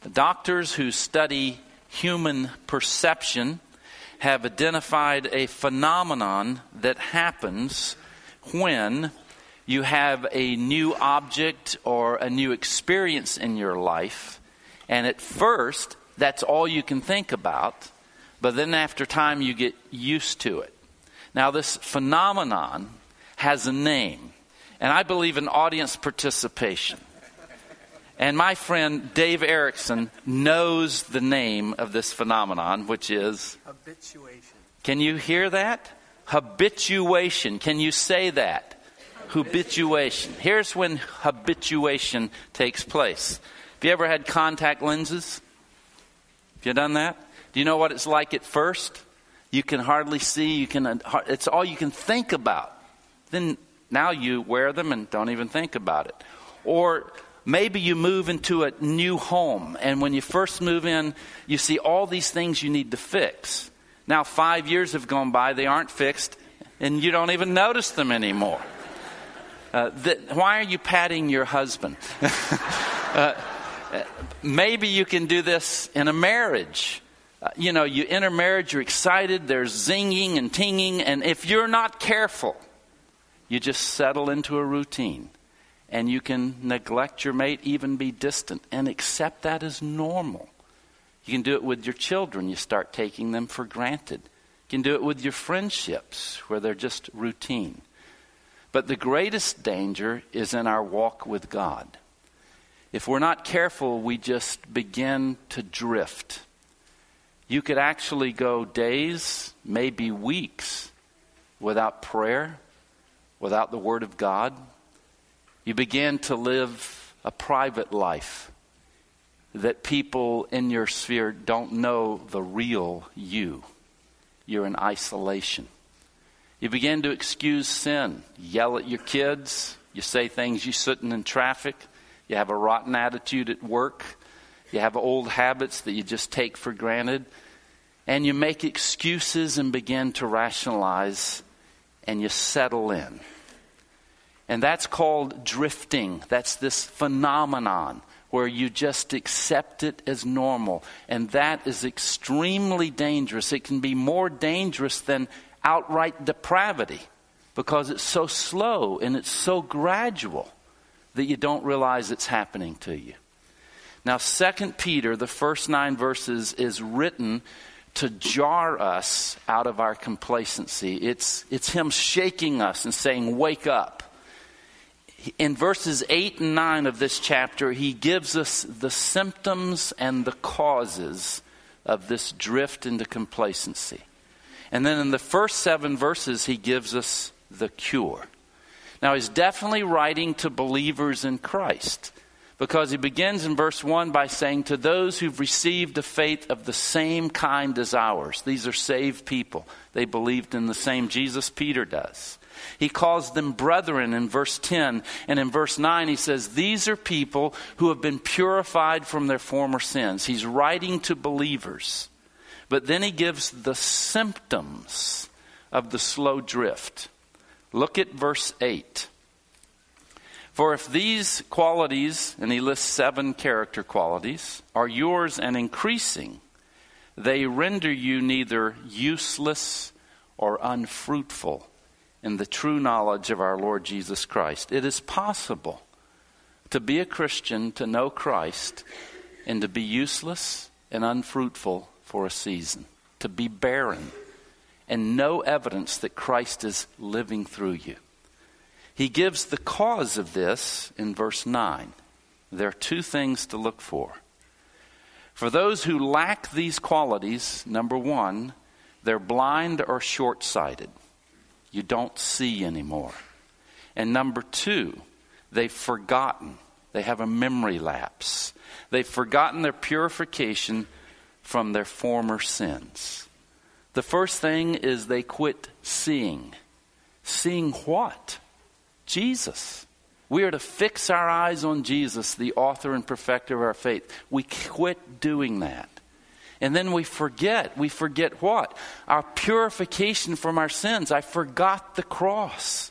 Doctors who study human perception have identified a phenomenon that happens when you have a new object or a new experience in your life, and at first that's all you can think about, but then after time you get used to it. Now this phenomenon has a name, and I believe in audience participation. And my friend Dave Erickson knows the name of this phenomenon, which is habituation. Can you hear that? Habituation. Can you say that? Habituation. Here's when habituation takes place. Have you ever had contact lenses? Have you done that? Do you know what it's like at first? You can hardly see. It's all you can think about. Then now you wear them and don't even think about it. Or maybe you move into a new home, and when you first move in, you see all these things you need to fix. Now 5 years have gone by, they aren't fixed, and you don't even notice them anymore. Why are you patting your husband? Maybe you can do this in a marriage. You enter marriage, you're excited, there's zinging and tinging, and if you're not careful, you just settle into a routine. And you can neglect your mate, even be distant, and accept that as normal. You can do it with your children. You start taking them for granted. You can do it with your friendships, where they're just routine. But the greatest danger is in our walk with God. If we're not careful, we just begin to drift. You could actually go days, maybe weeks, without prayer, without the Word of God. You begin to live a private life that people in your sphere don't know the real you. You're in isolation. You begin to excuse sin. You yell at your kids. You say things you shouldn't in traffic. You have a rotten attitude at work. You have old habits that you just take for granted. And you make excuses and begin to rationalize, and you settle in. And that's called drifting. That's this phenomenon where you just accept it as normal. And that is extremely dangerous. It can be more dangerous than outright depravity because it's so slow and it's so gradual that you don't realize it's happening to you. Now, 2 Peter, the first 9 verses, is written to jar us out of our complacency. It's him shaking us and saying, wake up. In verses 8 and 9 of this chapter, he gives us the symptoms and the causes of this drift into complacency. And then in the first 7 verses, he gives us the cure. Now, he's definitely writing to believers in Christ, because he begins in verse 1 by saying, to those who've received a faith of the same kind as ours. These are saved people. They believed in the same Jesus Peter does. He calls them brethren in verse 10. And in verse 9 he says, these are people who have been purified from their former sins. He's writing to believers. But then he gives the symptoms of the slow drift. Look at verse 8. For if these qualities, and he lists 7 character qualities, are yours and increasing, they render you neither useless or unfruitful in the true knowledge of our Lord Jesus Christ. It is possible to be a Christian, to know Christ, and to be useless and unfruitful for a season. To be barren and no evidence that Christ is living through you. He gives the cause of this in verse 9. There are 2 things to look for. For those who lack these qualities, number 1, they're blind or short-sighted. You don't see anymore. And number 2, they've forgotten. They have a memory lapse. They've forgotten their purification from their former sins. The first thing is they quit seeing. Seeing what? Jesus. We are to fix our eyes on Jesus, the author and perfecter of our faith. We quit doing that. And then we forget. We forget what? Our purification from our sins. I forgot the cross.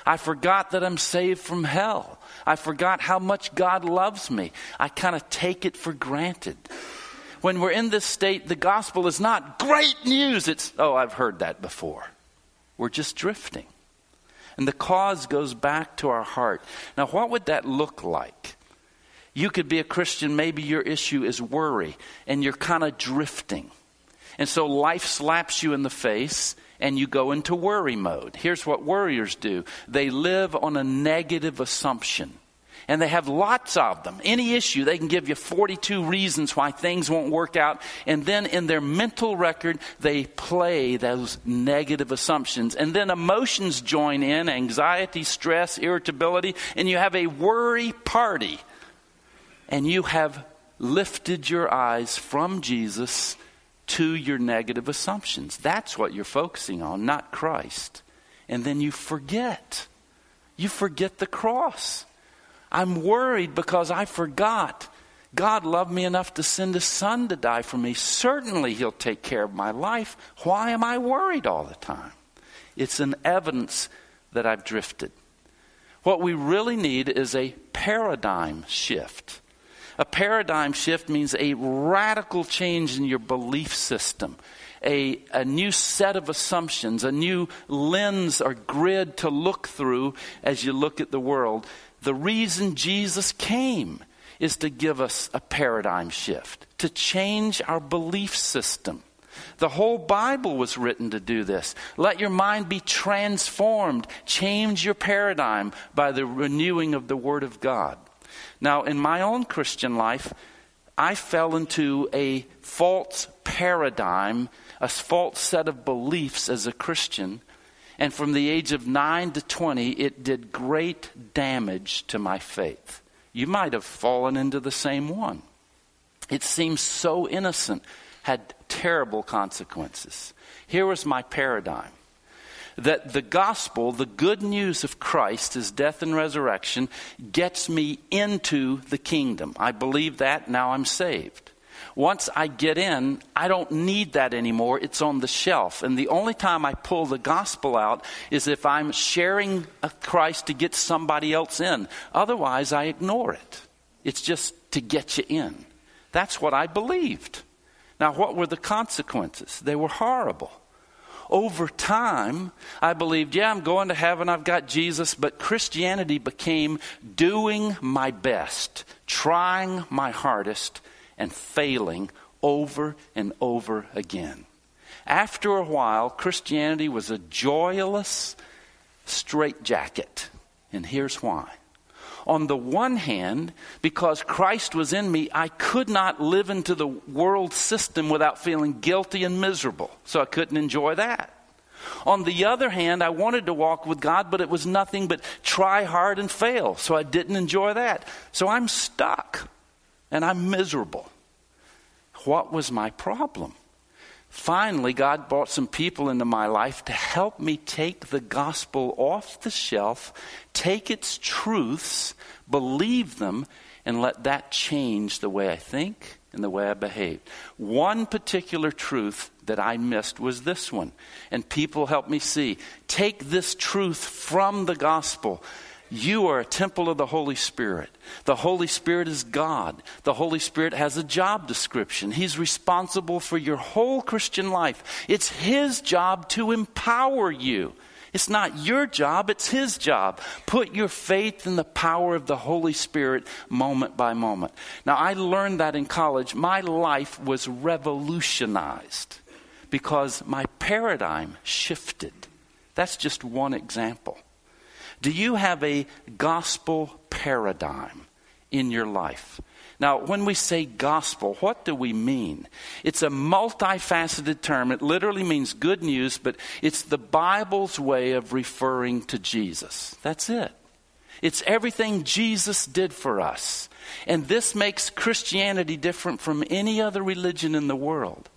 I forgot that I'm saved from hell. I forgot how much God loves me. I kind of take it for granted. When we're in this state, the gospel is not great news. It's, oh, I've heard that before. We're just drifting. And the cause goes back to our heart. Now, what would that look like? You could be a Christian, maybe your issue is worry, and you're kind of drifting. And so life slaps you in the face, and you go into worry mode. Here's what worriers do. They live on a negative assumption. And they have lots of them. Any issue, they can give you 42 reasons why things won't work out. And then in their mental record, they play those negative assumptions. And then emotions join in, anxiety, stress, irritability. And you have a worry party. And you have lifted your eyes from Jesus to your negative assumptions. That's what you're focusing on, not Christ. And then you forget. You forget the cross. I'm worried because I forgot. God loved me enough to send His Son to die for me. Certainly He'll take care of my life. Why am I worried all the time? It's an evidence that I've drifted. What we really need is a paradigm shift. A paradigm shift means a radical change in your belief system. A new set of assumptions, a new lens or grid to look through as you look at the world. The reason Jesus came is to give us a paradigm shift, to change our belief system. The whole Bible was written to do this. Let your mind be transformed. Change your paradigm by the renewing of the Word of God. Now, in my own Christian life, I fell into a false paradigm, a false set of beliefs as a Christian. And from the age of 9 to 20, it did great damage to my faith. You might have fallen into the same one. It seems so innocent, had terrible consequences. Here was my paradigm. That the gospel, the good news of Christ, His death and resurrection, gets me into the kingdom. I believe that, now I'm saved. Once I get in, I don't need that anymore. It's on the shelf. And the only time I pull the gospel out is if I'm sharing Christ to get somebody else in. Otherwise, I ignore it. It's just to get you in. That's what I believed. Now, what were the consequences? They were horrible. Over time, I believed, yeah, I'm going to heaven, I've got Jesus, but Christianity became doing my best, trying my hardest, and failing over and over again. After a while, Christianity was a joyless straitjacket. And here's why. On the one hand, because Christ was in me, I could not live into the world system without feeling guilty and miserable. So I couldn't enjoy that. On the other hand, I wanted to walk with God, but it was nothing but try hard and fail. So I didn't enjoy that. So I'm stuck and I'm miserable. What was my problem? Finally, God brought some people into my life to help me take the gospel off the shelf, take its truths, believe them, and let that change the way I think and the way I behave. One particular truth that I missed was this one. And people helped me see. Take this truth from the gospel. You are a temple of the Holy Spirit. The Holy Spirit is God. The Holy Spirit has a job description. He's responsible for your whole Christian life. It's His job to empower you. It's not your job, it's His job. Put your faith in the power of the Holy Spirit moment by moment. Now, I learned that in college. My life was revolutionized because my paradigm shifted. That's just one example. Do you have a gospel paradigm in your life? Now, when we say gospel, what do we mean? It's a multifaceted term. It literally means good news, but it's the Bible's way of referring to Jesus. That's it. It's everything Jesus did for us. And this makes Christianity different from any other religion in the world.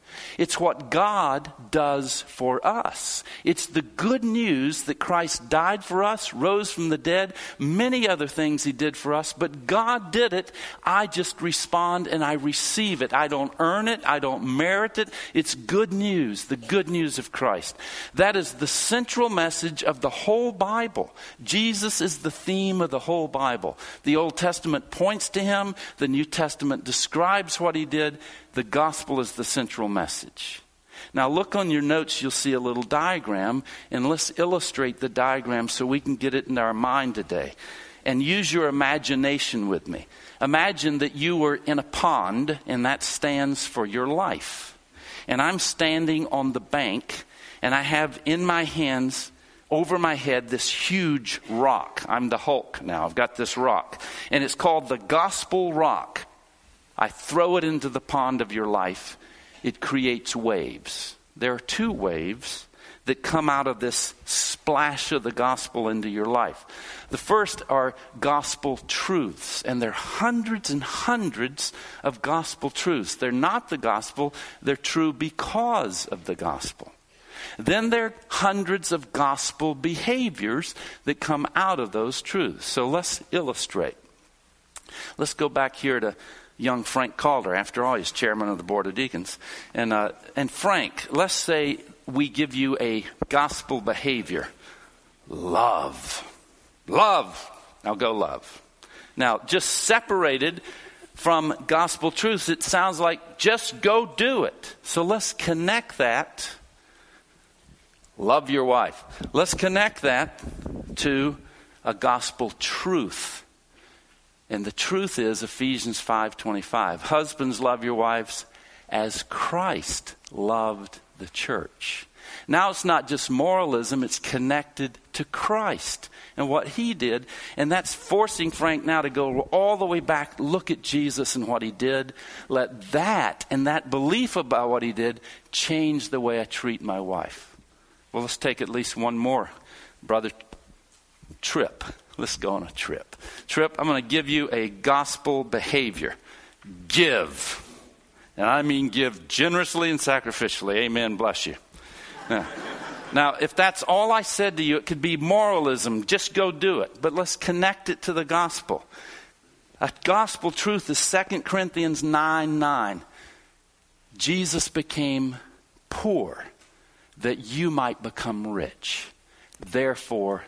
It's what God does for us. It's the good news that Christ died for us, rose from the dead, many other things he did for us, but God did it. I just respond and I receive it. I don't earn it. I don't merit it. It's good news, the good news of Christ. That is the central message of the whole Bible. Jesus is the theme of the whole Bible. The Old Testament points to him. The New Testament describes what he did. The gospel is the central message. Now look on your notes, you'll see a little diagram, and let's illustrate the diagram so we can get it in our mind today. And use your imagination with me. Imagine that you were in a pond, and that stands for your life. And I'm standing on the bank, and I have in my hands, over my head, this huge rock. I'm the Hulk now. I've got this rock. And it's called the gospel rock. I throw it into the pond of your life. It creates waves. There are two waves that come out of this splash of the gospel into your life. The first are gospel truths, and there are hundreds and hundreds of gospel truths. They're not the gospel, they're true because of the gospel. Then there are hundreds of gospel behaviors that come out of those truths. So let's illustrate. Let's go back here to young Frank Calder. After all, he's chairman of the Board of Deacons. And Frank, let's say we give you a gospel behavior. Love. Love. Now go love. Now, just separated from gospel truths, it sounds like just go do it. So let's connect that. Love your wife. Let's connect that to a gospel truth. And the truth is Ephesians 5:25. Husbands, love your wives as Christ loved the church. Now it's not just moralism, it's connected to Christ and what he did. And that's forcing Frank now to go all the way back, look at Jesus and what he did. Let that and that belief about what he did change the way I treat my wife. Well, let's take at least one more, brother. Trip. Let's go on a trip. Trip, I'm going to give you a gospel behavior. Give. And I mean give generously and sacrificially. Amen. Bless you. Now, if that's all I said to you, it could be moralism. Just go do it. But let's connect it to the gospel. A gospel truth is 2 Corinthians 9:9. Jesus became poor that you might become rich. Therefore,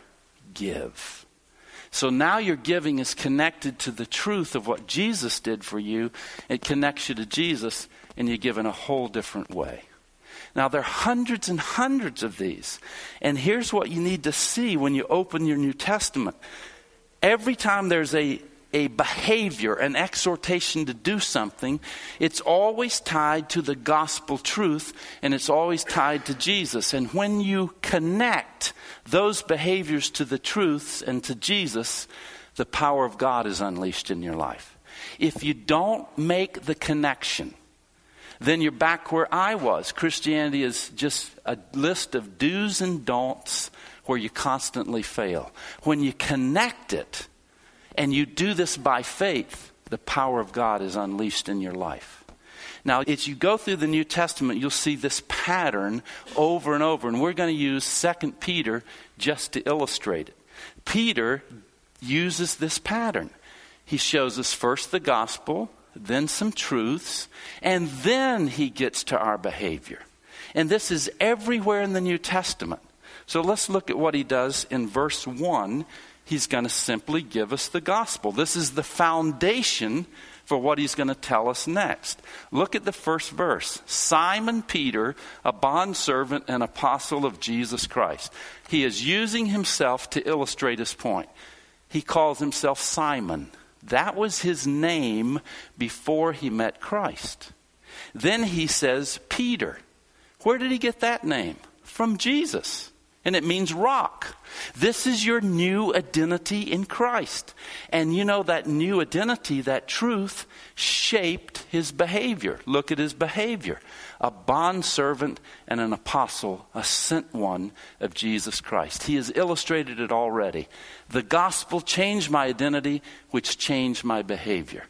give. So now your giving is connected to the truth of what Jesus did for you. It connects you to Jesus, and you give in a whole different way. Now, there are hundreds and hundreds of these. And here's what you need to see when you open your New Testament. Every time there's a behavior, an exhortation to do something, it's always tied to the gospel truth, and it's always tied to Jesus. And when you connect those behaviors to the truths and to Jesus, the power of God is unleashed in your life. If you don't make the connection, then you're back where I was. Christianity is just a list of do's and don'ts where you constantly fail. When you connect it, and you do this by faith, the power of God is unleashed in your life. Now, as you go through the New Testament, you'll see this pattern over and over. And we're going to use 2 Peter just to illustrate it. Peter uses this pattern. He shows us first the gospel, then some truths, and then he gets to our behavior. And this is everywhere in the New Testament. So let's look at what he does in verse 1. He's going to simply give us the gospel. This is the foundation for what he's going to tell us next. Look at the first verse. Simon Peter, a bondservant and apostle of Jesus Christ. He is using himself to illustrate his point. He calls himself Simon. That was his name before he met Christ. Then he says Peter. Where did he get that name? From Jesus. And it means rock. This is your new identity in Christ. And you know that new identity, that truth, shaped his behavior. Look at his behavior. A bondservant and an apostle, a sent one of Jesus Christ. He has illustrated it already. The gospel changed my identity, which changed my behavior.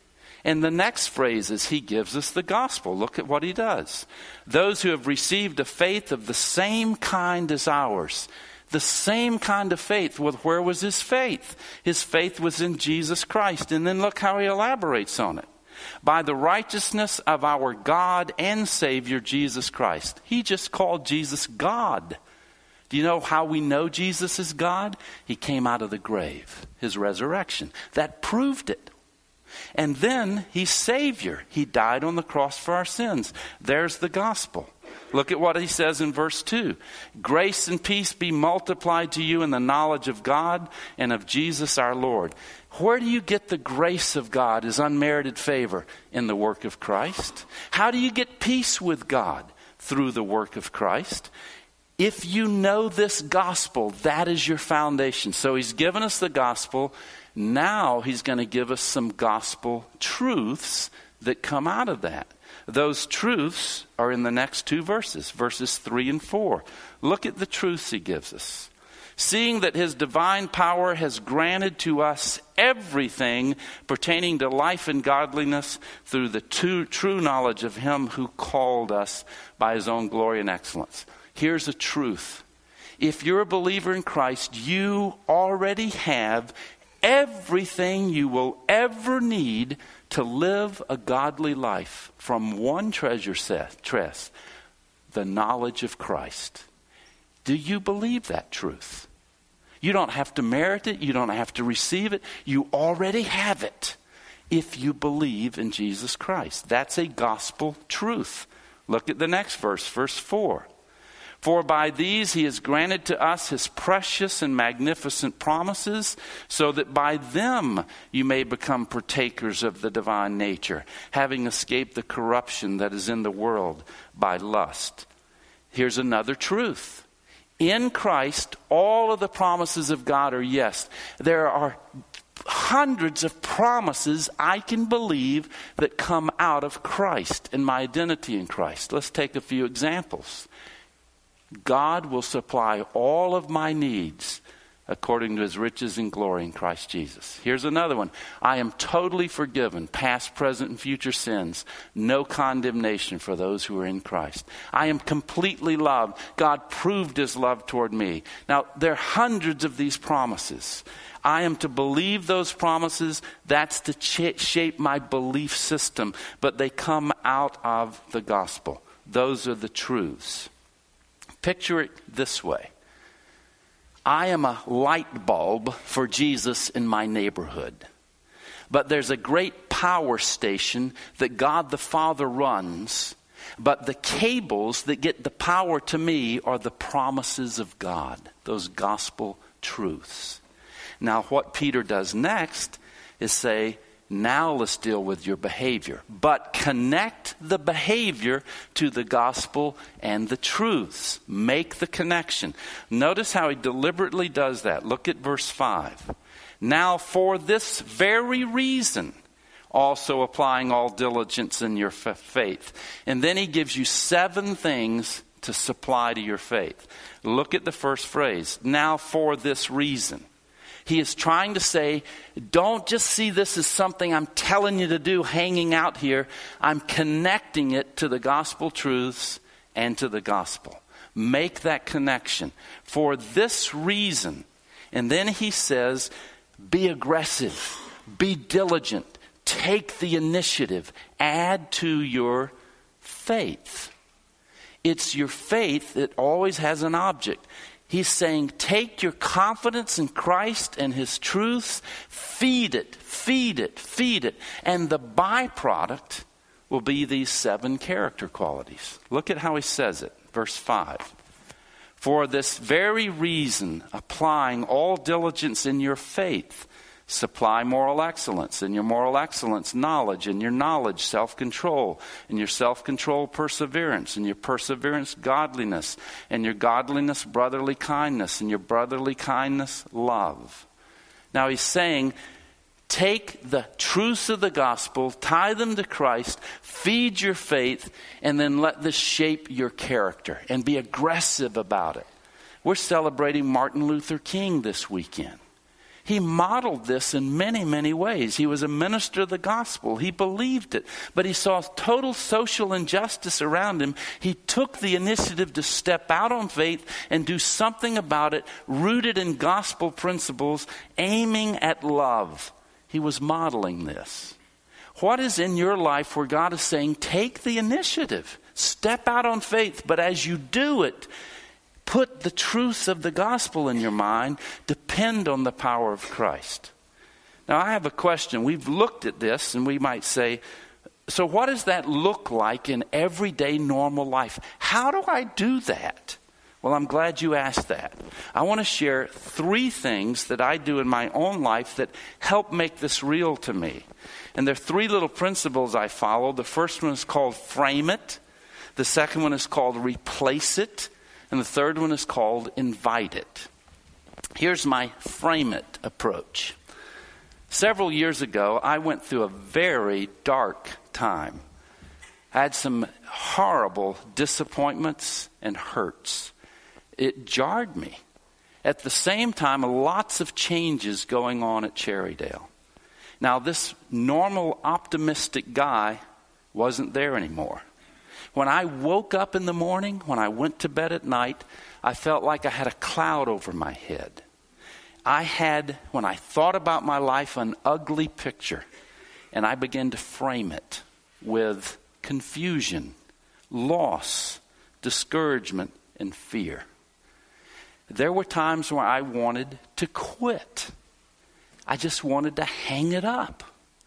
And the next phrase is he gives us the gospel. Look at what he does. Those who have received a faith of the same kind as ours. The same kind of faith. Well, where was his faith? His faith was in Jesus Christ. And then look how he elaborates on it. By the righteousness of our God and Savior, Jesus Christ. He just called Jesus God. Do you know how we know Jesus is God? He came out of the grave, his resurrection. That proved it. And then he's Savior. He died on the cross for our sins. There's the gospel. Look at what he says in verse 2. Grace and peace be multiplied to you in the knowledge of God and of Jesus our Lord. Where do you get the grace of God, his unmerited favor? In the work of Christ. How do you get peace with God? Through the work of Christ. If you know this gospel, that is your foundation. So he's given us the gospel. Now he's going to give us some gospel truths that come out of that. Those truths are in the next two verses, verses 3 and 4. Look at the truths he gives us. Seeing that his divine power has granted to us everything pertaining to life and godliness through the true knowledge of him who called us by his own glory and excellence. Here's a truth. If you're a believer in Christ, you already have everything you will ever need to live a godly life from one treasure chest, the knowledge of Christ. Do you believe that truth? You don't have to merit it. You don't have to receive it. You already have it if you believe in Jesus Christ. That's a gospel truth. Look at the next verse, verse 4. For by these he has granted to us his precious and magnificent promises, so that by them you may become partakers of the divine nature, having escaped the corruption that is in the world by lust. Here's another truth. In Christ, all of the promises of God are yes. There are hundreds of promises I can believe that come out of Christ and my identity in Christ. Let's take a few examples. God will supply all of my needs according to his riches and glory in Christ Jesus. Here's another one. I am totally forgiven, past, present, and future sins. No condemnation for those who are in Christ. I am completely loved. God proved his love toward me. Now, there are hundreds of these promises. I am to believe those promises. That's to shape my belief system. But they come out of the gospel. Those are the truths. Picture it this way. I am a light bulb for Jesus in my neighborhood. But there's a great power station that God the Father runs. But the cables that get the power to me are the promises of God. Those gospel truths. Now what Peter does next is say, now let's deal with your behavior. But connect the behavior to the gospel and the truths. Make the connection. Notice how he deliberately does that. Look at verse 5. Now for this very reason, also applying all diligence in your faith. And then he gives you 7 things to supply to your faith. Look at the first phrase. Now for this reason. He is trying to say, don't just see this as something I'm telling you to do hanging out here. I'm connecting it to the gospel truths and to the gospel. Make that connection. For this reason. And then he says, be aggressive. Be diligent. Take the initiative. Add to your faith. It's your faith that always has an object. He's saying, take your confidence in Christ and his truths, feed it, feed it, feed it. And the byproduct will be these 7 character qualities. Look at how he says it. Verse 5. For this very reason, applying all diligence in your faith, supply moral excellence. In your moral excellence, knowledge. In your knowledge, self-control. In your self-control, perseverance. In your perseverance, godliness. In your godliness, brotherly kindness. In your brotherly kindness, love. Now he's saying, take the truths of the gospel, tie them to Christ, feed your faith, and then let this shape your character. And be aggressive about it. We're celebrating Martin Luther King this weekend. He modeled this in many, many ways. He was a minister of the gospel. He believed it. But he saw total social injustice around him. He took the initiative to step out on faith and do something about it, rooted in gospel principles, aiming at love. He was modeling this. What is in your life where God is saying, take the initiative, step out on faith, but as you do it, put the truths of the gospel in your mind, depend on the power of Christ. Now, I have a question. We've looked at this, and we might say, so what does that look like in everyday normal life? How do I do that? Well, I'm glad you asked that. I want to share 3 things that I do in my own life that help make this real to me. And there are 3 little principles I follow. The first one is called frame it. The second one is called replace it. And the third one is called invite it. Here's my frame it approach. Several years ago, I went through a very dark time. I had some horrible disappointments and hurts. It jarred me. At the same time, lots of changes going on at Cherrydale. Now, this normal, optimistic guy wasn't there anymore. When I woke up in the morning, when I went to bed at night, I felt like I had a cloud over my head. I had, when I thought about my life, an ugly picture. And I began to frame it with confusion, loss, discouragement, and fear. There were times where I wanted to quit. I just wanted to hang it up.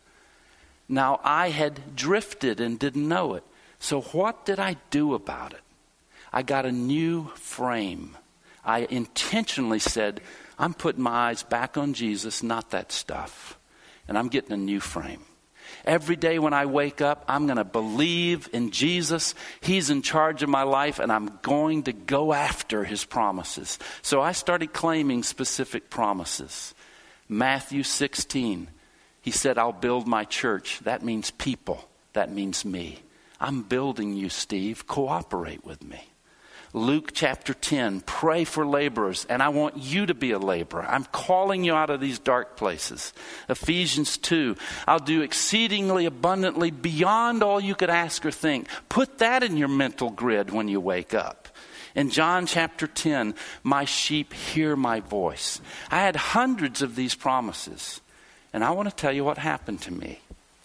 Now, I had drifted and didn't know it. So what did I do about it? I got a new frame. I intentionally said, I'm putting my eyes back on Jesus, not that stuff. And I'm getting a new frame. Every day when I wake up, I'm going to believe in Jesus. He's in charge of my life, and I'm going to go after his promises. So I started claiming specific promises. Matthew 16, he said, I'll build my church. That means people. That means me. I'm building you, Steve. Cooperate with me. Luke chapter 10, pray for laborers, and I want you to be a laborer. I'm calling you out of these dark places. Ephesians 2, I'll do exceedingly abundantly beyond all you could ask or think. Put that in your mental grid when you wake up. In John chapter 10, my sheep hear my voice. I had hundreds of these promises, and I want to tell you what happened to me.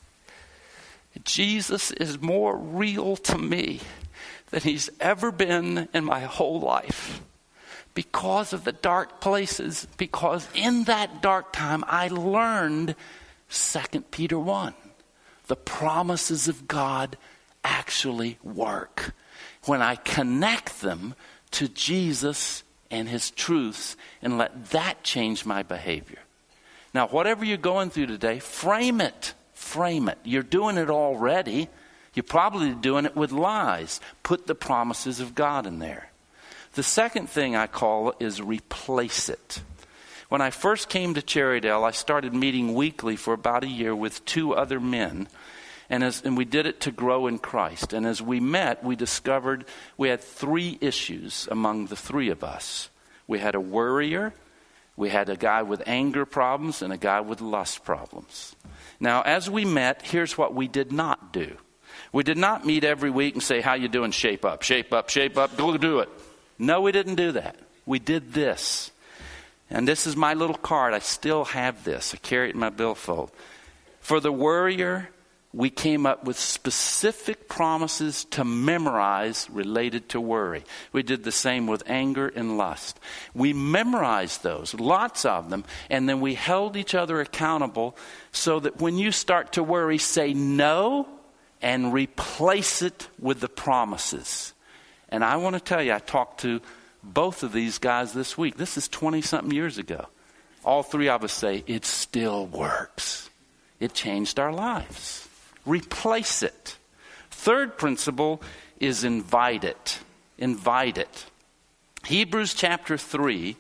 Jesus is more real to me than he's ever been in my whole life. Because of the dark places, because in that dark time I learned 2 Peter 1. The promises of God actually work when I connect them to Jesus and his truths and let that change my behavior. Now, whatever you're going through today, frame it. Frame it. You're doing it already. You're probably doing it with lies. Put the promises of God in there. The second thing I call is replace it. When I first came to Cherrydale, I started meeting weekly for about a year with 2 other men. And we did it to grow in Christ. And as we met, we discovered we had 3 issues among the 3 of us. We had a worrier, we had a guy with anger problems, and a guy with lust problems. Now, as we met, here's what we did not do. We did not meet every week and say, how you doing? Shape up, shape up, shape up, go do it. No, we didn't do that. We did this. And this is my little card. I still have this. I carry it in my billfold. For the worrier, we came up with specific promises to memorize related to worry. We did the same with anger and lust. We memorized those, lots of them, and then we held each other accountable so that when you start to worry, say no and replace it with the promises. And I want to tell you, I talked to both of these guys this week. This is 20-something years ago. All 3 of us say, it still works. It changed our lives. Replace it. Third principle is invite it. Invite it. Hebrews chapter 3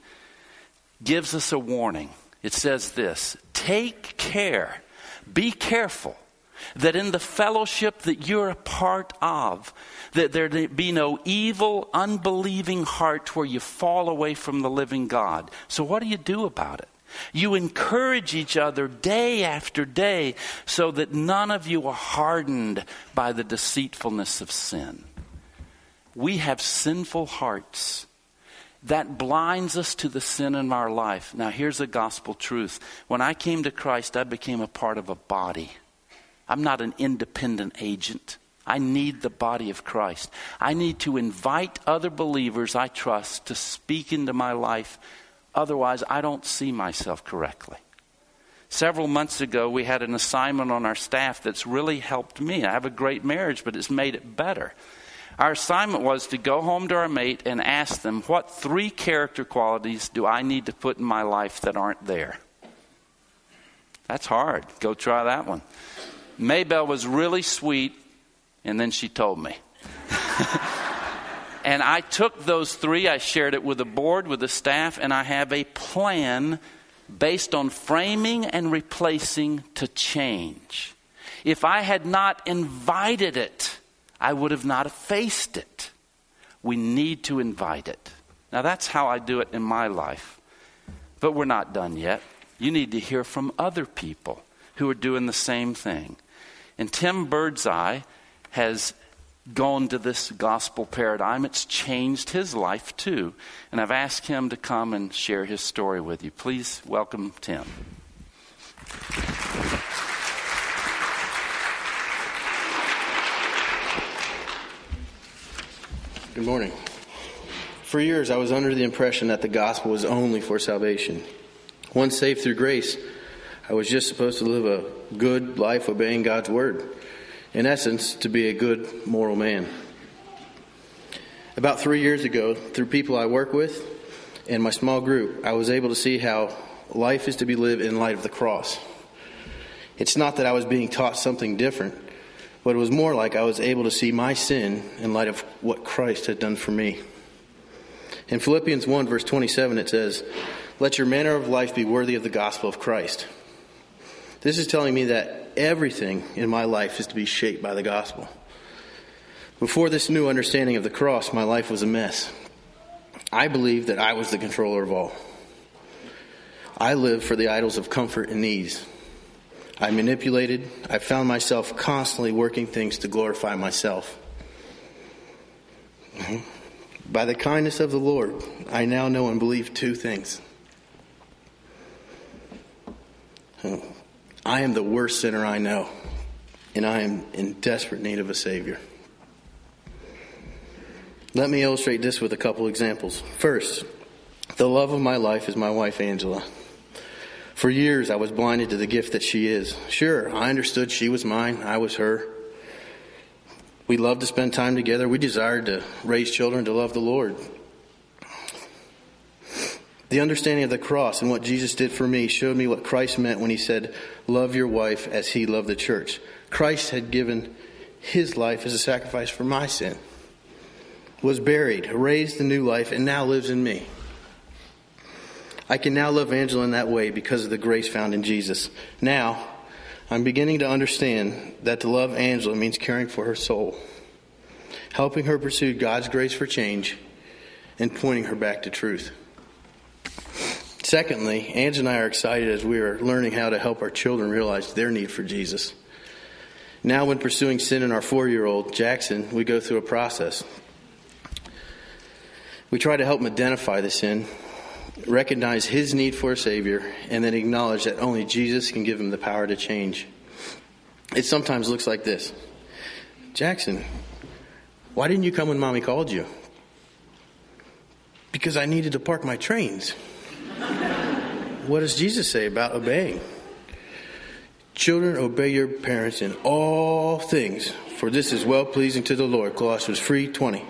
gives us a warning. It says this, take care, be careful that in the fellowship that you're a part of, that there be no evil, unbelieving heart where you fall away from the living God. So what do you do about it? You encourage each other day after day so that none of you are hardened by the deceitfulness of sin. We have sinful hearts. That blinds us to the sin in our life. Now here's a gospel truth. When I came to Christ, I became a part of a body. I'm not an independent agent. I need the body of Christ. I need to invite other believers I trust to speak into my life. Otherwise, I don't see myself correctly. Several months ago, we had an assignment on our staff that's really helped me. I have a great marriage, but it's made it better. Our assignment was to go home to our mate and ask them, what 3 character qualities do I need to put in my life that aren't there? That's hard. Go try that one. Maybelle was really sweet, and then she told me. And I took those 3, I shared it with the board, with the staff, and I have a plan based on framing and replacing to change. If I had not invited it, I would have not faced it. We need to invite it. Now that's how I do it in my life. But we're not done yet. You need to hear from other people who are doing the same thing. And Tim Birdseye has gone to this gospel paradigm. It's changed his life too. And I've asked him to come and share his story with you. Please welcome Tim. Good morning. For years, I was under the impression that the gospel was only for salvation. Once saved through grace, I was just supposed to live a good life obeying God's word. In essence, to be a good moral man. About 3 years ago, through people I work with and my small group, I was able to see how life is to be lived in light of the cross. It's not that I was being taught something different, but it was more like I was able to see my sin in light of what Christ had done for me. In Philippians 1, verse 27, it says, "Let your manner of life be worthy of the gospel of Christ." This is telling me that everything in my life is to be shaped by the gospel. Before this new understanding of the cross, my life was a mess. I believed that I was the controller of all. I lived for the idols of comfort and ease. I manipulated. I found myself constantly working things to glorify myself. By the kindness of the Lord, I now know and believe 2 things. I am the worst sinner I know, and I am in desperate need of a Savior. Let me illustrate this with a couple examples. First, the love of my life is my wife, Angela. For years, I was blinded to the gift that she is. Sure, I understood she was mine, I was her. We loved to spend time together. We desired to raise children to love the Lord. The understanding of the cross and what Jesus did for me showed me what Christ meant when he said, "Love your wife as he loved the church." Christ had given his life as a sacrifice for my sin, was buried, raised to new life, and now lives in me. I can now love Angela in that way because of the grace found in Jesus. Now, I'm beginning to understand that to love Angela means caring for her soul, helping her pursue God's grace for change, and pointing her back to truth. Secondly, Angela and I are excited as we are learning how to help our children realize their need for Jesus. Now, when pursuing sin in our 4-year-old, Jackson, we go through a process. We try to help him identify the sin, recognize his need for a Savior, and then acknowledge that only Jesus can give him the power to change. It sometimes looks like this. "Jackson, why didn't you come when Mommy called you?" "Because I needed to park my trains." "What does Jesus say about obeying?" "Children, obey your parents in all things, for this is well-pleasing to the Lord." Colossians 3:20.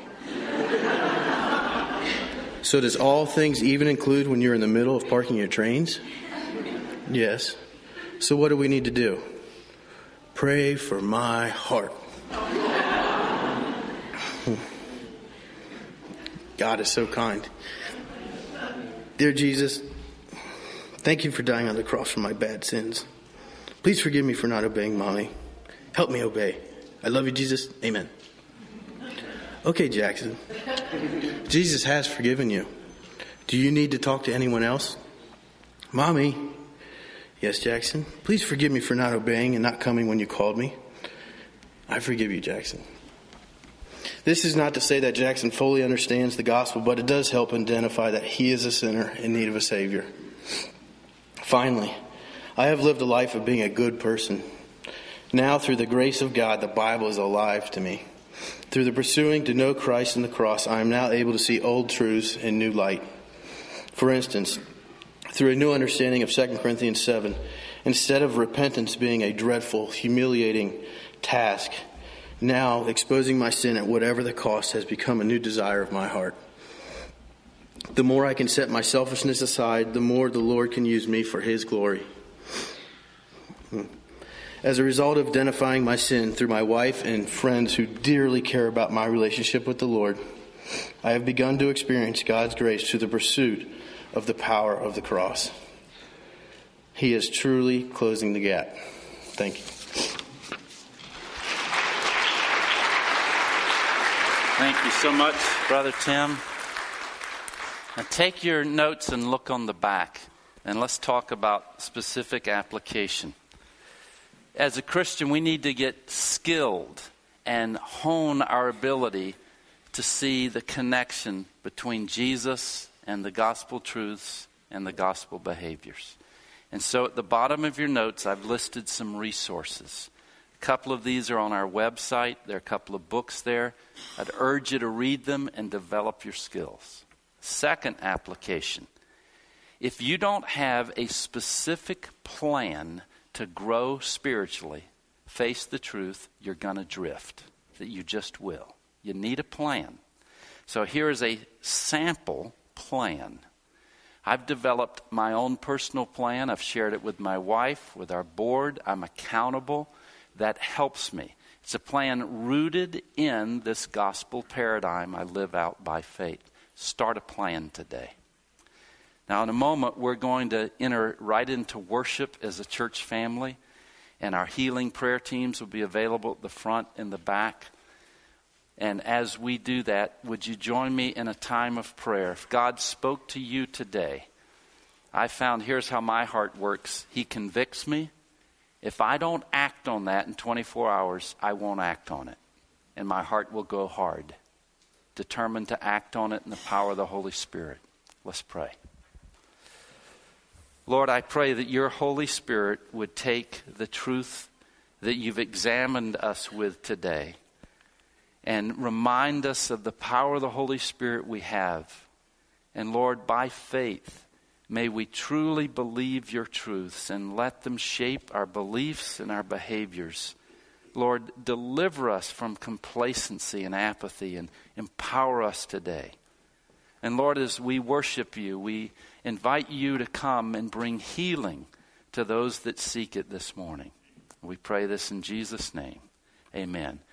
"So does all things even include when you're in the middle of parking your trains?" "Yes." "So what do we need to do?" "Pray for my heart." God is so kind. Dear Jesus, thank you for dying on the cross for my bad sins. Please forgive me for not obeying Mommy. Help me obey. I love you, Jesus. Amen. Okay, Jackson. Jesus has forgiven you. Do you need to talk to anyone else? Mommy. Yes, Jackson. Please forgive me for not obeying and not coming when you called me. I forgive you, Jackson. This is not to say that Jackson fully understands the gospel, but it does help identify that he is a sinner in need of a Savior. Finally, I have lived a life of being a good person. Now, through the grace of God, the Bible is alive to me. Through the pursuing to know Christ and the cross, I am now able to see old truths in new light. For instance, through a new understanding of 2 Corinthians 7, instead of repentance being a dreadful, humiliating task, now exposing my sin at whatever the cost has become a new desire of my heart. The more I can set my selfishness aside, the more the Lord can use me for His glory. As a result of identifying my sin through my wife and friends who dearly care about my relationship with the Lord, I have begun to experience God's grace through the pursuit of the power of the cross. He is truly closing the gap. Thank you. Thank you so much, Brother Tim. Now take your notes and look on the back, and let's talk about specific application. As a Christian, we need to get skilled and hone our ability to see the connection between Jesus and the gospel truths and the gospel behaviors. And so at the bottom of your notes, I've listed some resources. A couple of these are on our website. There are a couple of books there. I'd urge you to read them and develop your skills. Second application. If you don't have a specific plan to grow spiritually, face the truth, you're going to drift. That you just will. You need a plan. So here is a sample plan. I've developed my own personal plan. I've shared it with my wife, with our board. I'm accountable. That helps me. It's a plan rooted in this gospel paradigm I live out by faith. Start a plan today. Now, in a moment, we're going to enter right into worship as a church family, and our healing prayer teams will be available at the front and the back. And as we do that, would you join me in a time of prayer? If God spoke to you today, I found here's how my heart works. He convicts me. If I don't act on that in 24 hours, I won't act on it. And my heart will go hard, determined to act on it in the power of the Holy Spirit. Let's pray. Lord, I pray that your Holy Spirit would take the truth that you've examined us with today and remind us of the power of the Holy Spirit we have. And Lord, by faith, may we truly believe your truths and let them shape our beliefs and our behaviors. Lord, deliver us from complacency and apathy and empower us today. And Lord, as we worship you, we invite you to come and bring healing to those that seek it this morning. We pray this in Jesus' name. Amen.